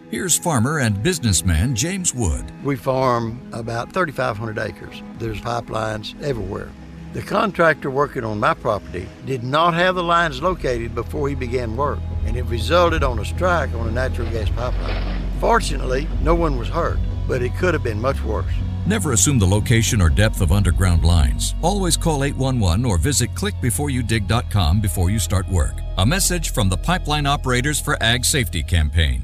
Here's farmer and businessman James Wood. We farm about 3,500 acres. There's pipelines everywhere. The contractor working on my property did not have the lines located before he began work, and it resulted on a strike on a natural gas pipeline. Fortunately, no one was hurt, but it could have been much worse. Never assume the location or depth of underground lines. Always call 811 or visit clickbeforeyoudig.com before you start work. A message from the Pipeline Operators for Ag Safety campaign.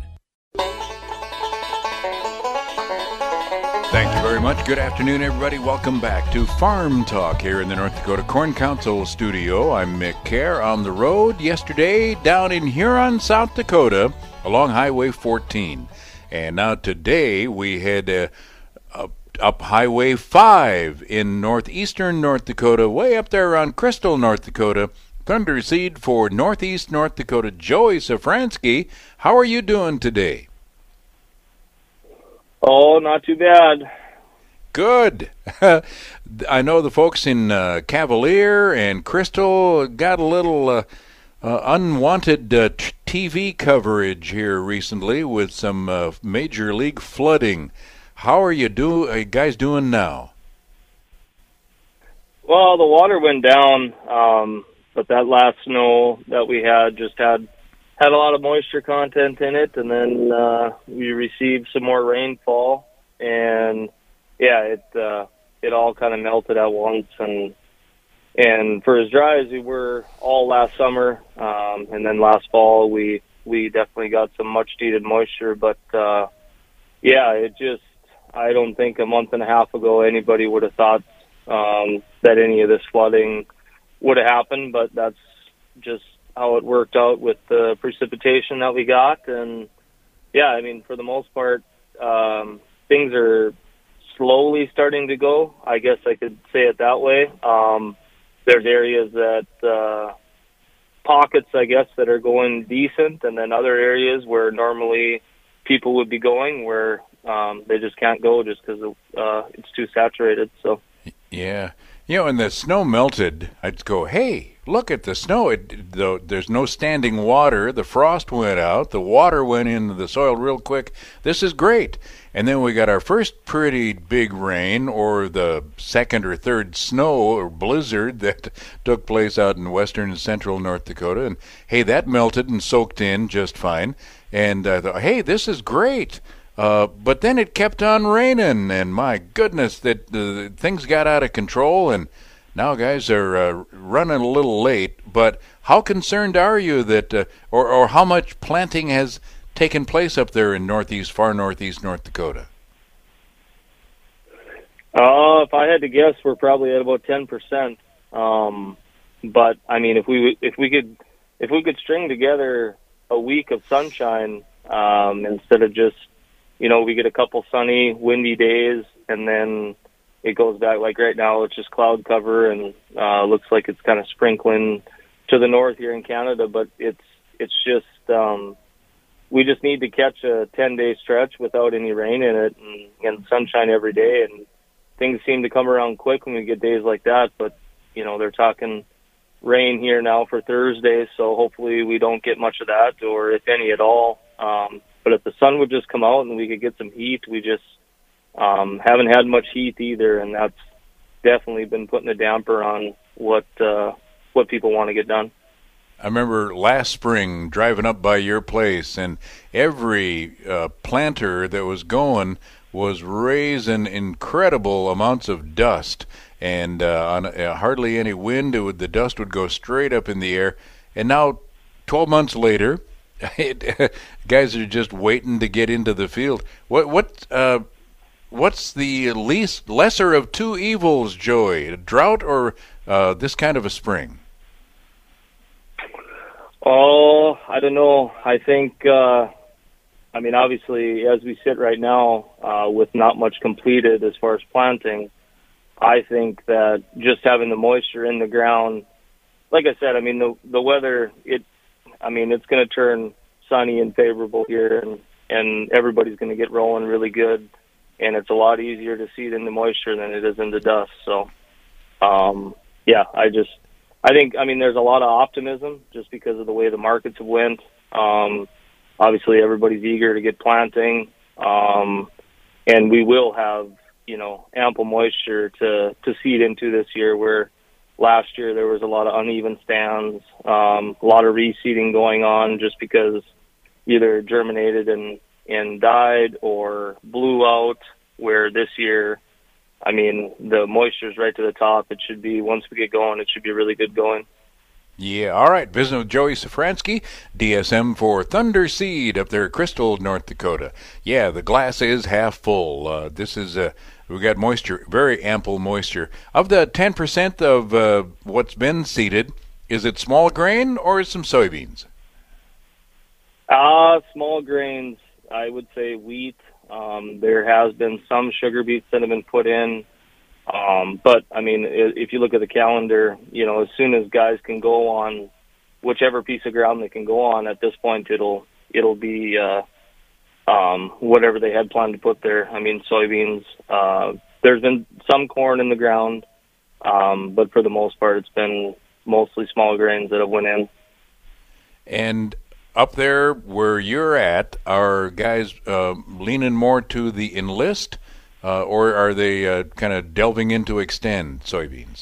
Thank you very much. Good afternoon, everybody. Welcome back to Farm Talk here in the North Dakota Corn Council studio. I'm Mick Kerr on the road yesterday down in Huron, South Dakota, along Highway 14. And now today we head up Highway 5 in northeastern North Dakota, way up there around Crystal, North Dakota. Thunder Seed for Northeast North Dakota, Joey Safransky. How are you doing today? Oh, not too bad. Good. I know the folks in Cavalier and Crystal got a little unwanted TV coverage here recently with some major league flooding. How are you guys doing now? Well, the water went down, but that last snow that we had just had a lot of moisture content in it, and then we received some more rainfall, and yeah, it all kind of melted at once, and for as dry as we were all last summer, and then last fall, we definitely got some much needed moisture, but yeah, I don't think a month and a half ago anybody would have thought that any of this flooding would have happened, but that's just how it worked out with the precipitation that we got. And yeah, I mean, for the most part, things are slowly starting to go. I guess I could say it that way. There's areas that, pockets, I guess, that are going decent, and then other areas where normally people would be going where they just can't go just because it's too saturated. So yeah, and the snow melted. I'd go, hey, look at the snow. There's no standing water. The frost went out. The water went into the soil real quick. This is great. And then we got our first pretty big rain, or the second or third snow or blizzard that took place out in western and central North Dakota. And hey, that melted and soaked in just fine. And I thought, hey, this is great. But then it kept on raining, and my goodness, that things got out of control, and now guys are running a little late. But how concerned are you that, or how much planting has taken place up there in far northeast North Dakota? If I had to guess, we're probably at about 10%. But I mean, if we could string together a week of sunshine instead of just, we get a couple sunny, windy days, and then it goes back. Like right now, it's just cloud cover, and looks like it's kind of sprinkling to the north here in Canada. But it's just we just need to catch a 10-day stretch without any rain in it and sunshine every day. And things seem to come around quick when we get days like that. But they're talking rain here now for Thursday, so hopefully we don't get much of that, or if any at all. But if the sun would just come out and we could get some heat, we just haven't had much heat either, and that's definitely been putting a damper on what people want to get done. I remember last spring driving up by your place, and every planter that was going was raising incredible amounts of dust, and on hardly any wind, the dust would go straight up in the air. And now, 12 months later, guys are just waiting to get into the field. What's the lesser of two evils, Joey? A drought or this kind of a spring? Oh, I don't know. I think, obviously, as we sit right now, with not much completed as far as planting, I think that just having the moisture in the ground, like I said, the weather, it's going to turn sunny and favorable here, and everybody's going to get rolling really good, and it's a lot easier to seed in the moisture than it is in the dust. So, I think there's a lot of optimism just because of the way the markets have went. obviously everybody's eager to get planting, and we will have, ample moisture to seed into this year, where last year there was a lot of uneven stands, a lot of reseeding going on just because either germinated and died or blew out, where this year, I mean, the moisture's right to the top. It should be, once we get going, it should be really good going. Yeah, all right. Visiting with Joey Safransky, DSM for Thunder Seed up there at Crystal, North Dakota. Yeah, the glass is half full. This is, we got moisture, very ample moisture. Of the 10% of what's been seeded, is it small grain or some soybeans? Small grains, I would say wheat. There has been some sugar beets that have been put in. But I mean, if you look at the calendar, as soon as guys can go on whichever piece of ground they can go on at this point, it'll be, whatever they had planned to put there. I mean, soybeans, there's been some corn in the ground. But for the most part, it's been mostly small grains that have went in. And up there where you're at, are guys leaning more to the Enlist, or are they kind of delving into Extend soybeans?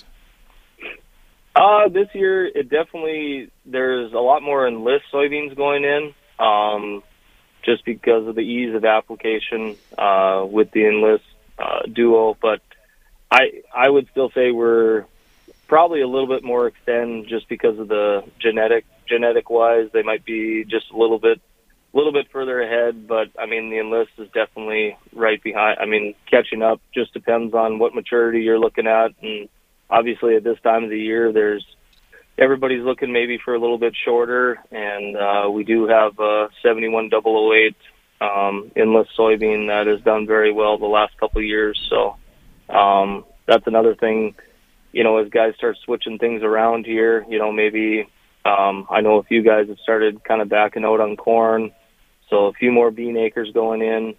This year, there's a lot more Enlist soybeans going in, just because of the ease of application with the Enlist Duo. But I would still say we're probably a little bit more Extend, just because of the genetic wise. They might be just a little bit further ahead, but I mean, the Enlist is definitely right behind. I mean, catching up just depends on what maturity you're looking at. And obviously at this time of the year, everybody's looking maybe for a little bit shorter. And we do have a 71008 Enlist soybean that has done very well the last couple of years. So that's another thing, as guys start switching things around here, maybe I know a few guys have started kind of backing out on corn. So a few more bean acres going in.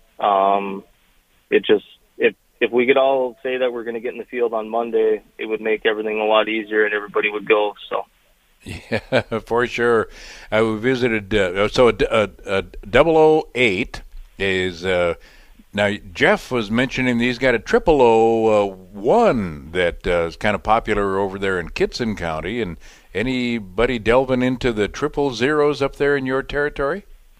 If we could all say that we're going to get in the field on Monday, it would make everything a lot easier and everybody would go. So. Yeah, for sure. We visited, so a 008 is, now Jeff was mentioning he's got a 0001 that is kind of popular over there in Kitson County. And anybody delving into the 000s up there in your territory?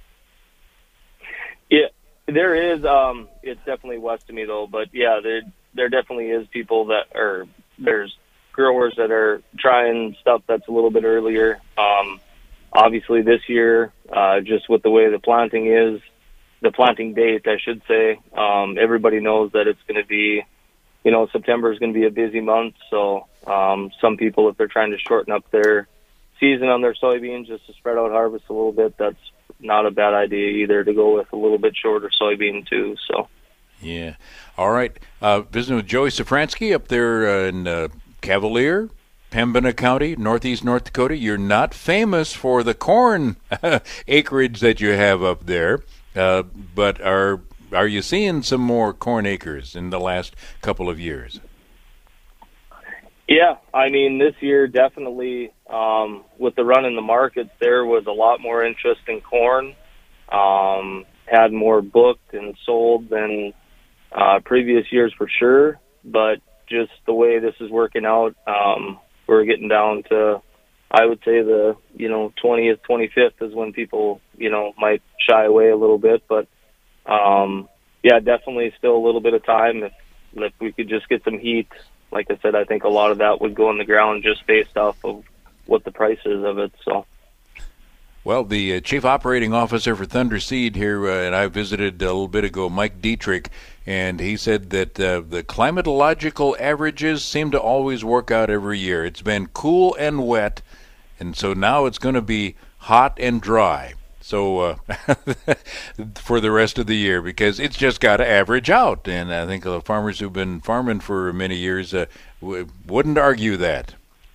Yeah, there is. It's definitely west of me though, but yeah, there definitely is people there's growers that are trying stuff that's a little bit earlier. Obviously this year, just with the way the planting date, I should say, everybody knows that it's going to be, September is going to be a busy month. So, some people, if they're trying to shorten up their season on their soybeans just to spread out harvest a little bit, that's not a bad idea either, to go with a little bit shorter soybean too. So. Yeah. All right. Visiting with Joey Safransky up there in Cavalier, Pembina County, northeast North Dakota. You're not famous for the corn acreage that you have up there, but are you seeing some more corn acres in the last couple of years? Yeah, I mean, this year definitely, with the run in the markets, there was a lot more interest in corn. Had more booked and sold than previous years for sure, but just the way this is working out, we're getting down to, I would say, the 20th, 25th is when people might shy away a little bit, but yeah, definitely still a little bit of time. If we could just get some heat, like I said, I think a lot of that would go in the ground just based off of what the price is of it. So. Well, the Chief Operating Officer for Thunder Seed here, and I visited a little bit ago, Mike Dietrich, and he said that the climatological averages seem to always work out every year. It's been cool and wet, and so now it's going to be hot and dry. So for the rest of the year, because it's just got to average out. And I think the farmers who've been farming for many years wouldn't argue that.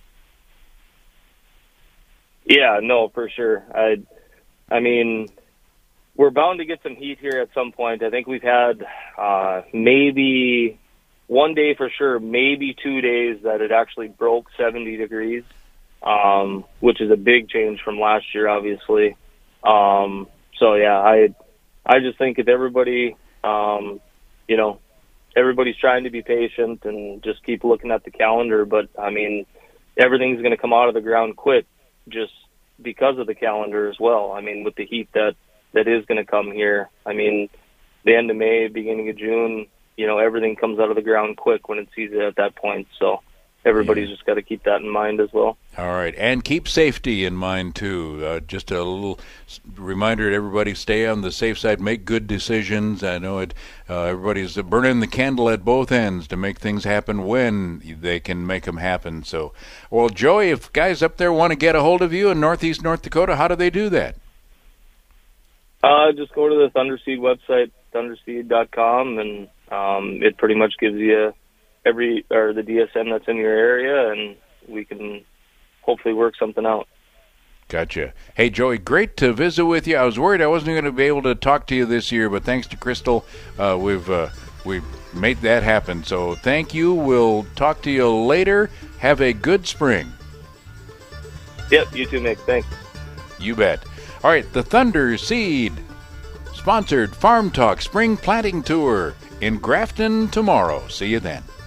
Yeah, no, for sure. I mean, we're bound to get some heat here at some point. I think we've had maybe one day for sure, maybe 2 days that it actually broke 70 degrees, which is a big change from last year, obviously. So yeah, I just think if everybody, you know, everybody's trying to be patient and just keep looking at the calendar. But I mean, everything's going to come out of the ground quick, just because of the calendar as well. I mean, with the heat that is going to come here. I mean, the end of May, beginning of June, you know, everything comes out of the ground quick when it's season at that point. So everybody's just got to keep that in mind as well. All right, and keep safety in mind too. Just a little reminder to everybody: stay on the safe side, make good decisions. I know it. Everybody's burning the candle at both ends to make things happen when they can make them happen. So, well, Joey, if guys up there want to get a hold of you in Northeast North Dakota, how do they do that? Just go to the Thunderseed website, thunderseed.com, and it pretty much gives you the DSM that's in your area, and we can hopefully work something out. Gotcha. Hey, Joey, great to visit with you. I was worried I wasn't going to be able to talk to you this year, but thanks to Crystal, we've made that happen. So thank you. We'll talk to you later. Have a good spring. Yep, you too, Mick. Thanks. You bet. All right, the Thunder Seed sponsored Farm Talk Spring Planting Tour in Grafton tomorrow. See you then.